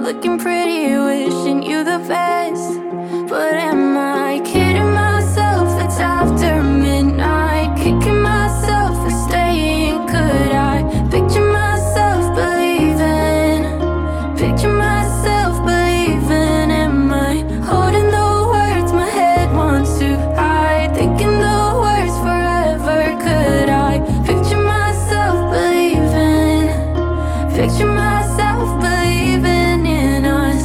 looking pretty, wishing you the best. But am I kidding myself? It's after midnight, kicking myself for staying. Could I picture myself believing? Picture myself believing. Am I holding the words my head wants to hide? Thinking the words forever. Could I picture myself believing? Picture myself believing in us.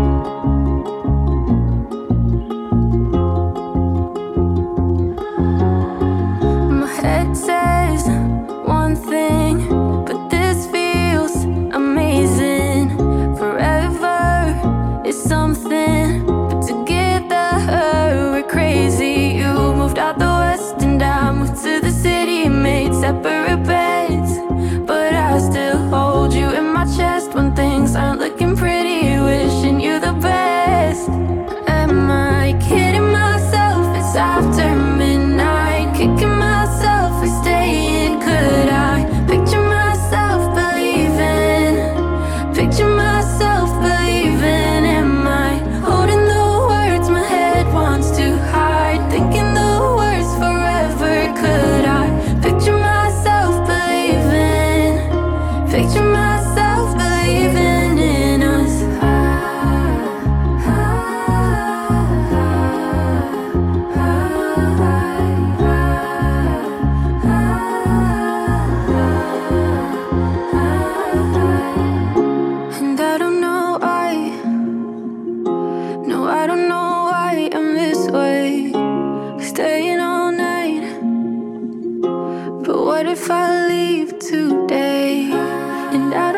My head says one thing, but this feels amazing. Forever is something, but together we're crazy. You moved out the west and I moved to the city, made separate beds, but I still hold you in my chest when things aren't looking pretty, wishing you the best. Am I kidding myself? It's after midnight, kicking myself for staying. Could I picture myself believing? Picture myself believing. Am I holding the words my head wants to hide? Thinking the words forever. Could I picture myself believing? Picture myself believing in us. And I don't know why. No, I don't know why I'm this way, staying all night. But what if I leave today? And I